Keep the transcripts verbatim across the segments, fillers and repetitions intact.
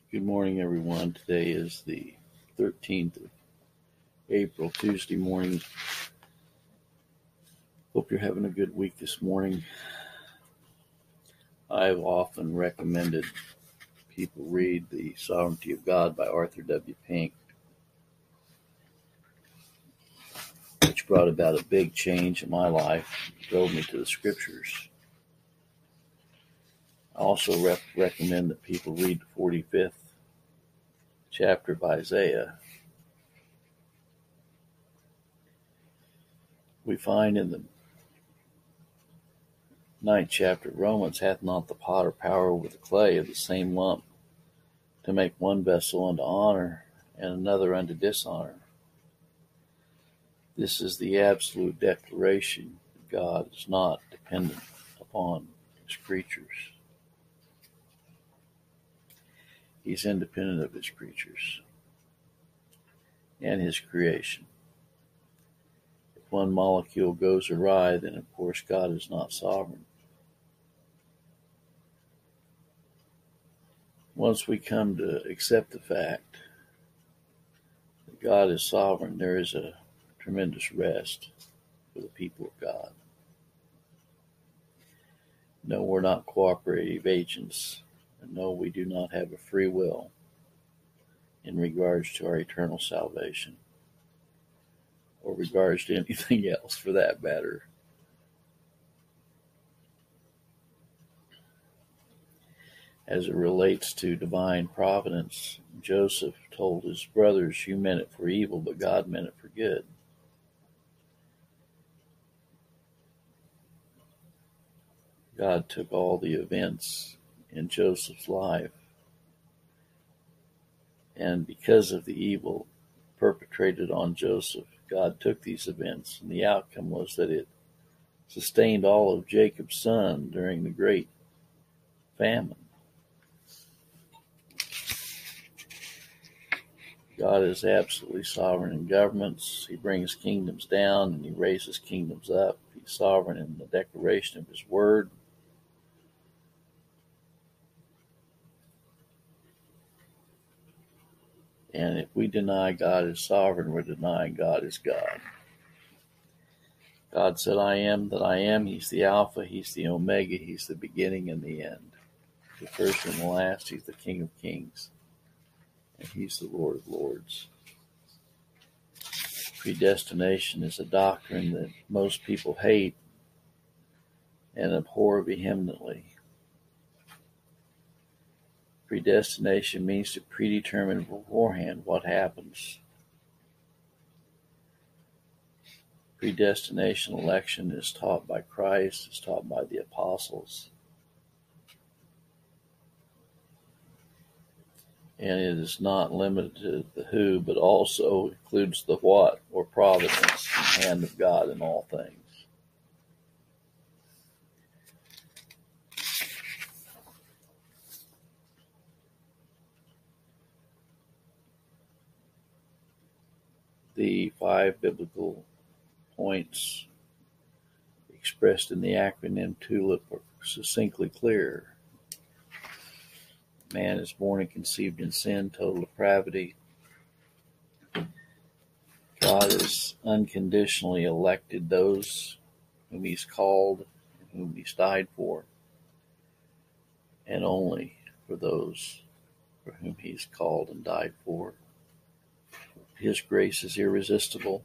Good morning, everyone. Today is the thirteenth of April, Tuesday morning. Hope you're having a good week this morning. I've often recommended people read The Sovereignty of God by Arthur W. Pink, which brought about a big change in my life, drove me to the scriptures. I also rep- recommend that people read the forty-fifth chapter of Isaiah. We find in the ninth chapter of Romans, hath not the potter power over the clay of the same lump to make one vessel unto honor and another unto dishonor? This is the absolute declaration that God is not dependent upon his creatures. He's independent of his creatures and his creation. If one molecule goes awry, then of course God is not sovereign. Once we come to accept the fact that God is sovereign, there is a tremendous rest for the people of God. No, we're not cooperative agents, and no, we do not have a free will in regards to our eternal salvation, or regards to anything else for that matter. As it relates to divine providence, Joseph told his brothers, you meant it for evil, but God meant it for good. God took all the events in Joseph's life, and because of the evil perpetrated on Joseph, God took these events, and the outcome was that it sustained all of Jacob's son during the great famine. God is absolutely sovereign in governments. He brings kingdoms down and he raises kingdoms up. He's sovereign in the declaration of his word. And if we deny God is sovereign, we're denying God is God. God said, I am that I am. He's the Alpha, he's the Omega, he's the beginning and the end. The first and the last, he's the King of Kings. And he's the Lord of Lords. Predestination is a doctrine that most people hate and abhor vehemently. Predestination means to predetermine beforehand what happens. Predestination election is taught by Christ, is taught by the apostles. And it is not limited to the who, but also includes the what, or providence, the hand of God in all things. The five biblical points expressed in the acronym TULIP are succinctly clear. Man is born and conceived in sin, total depravity. God has unconditionally elected those whom he's called and whom he's died for, and only for those for whom he's called and died for. His grace is irresistible,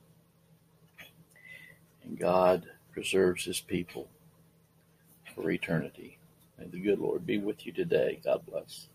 and God preserves his people for eternity. May the good Lord be with you today. God bless.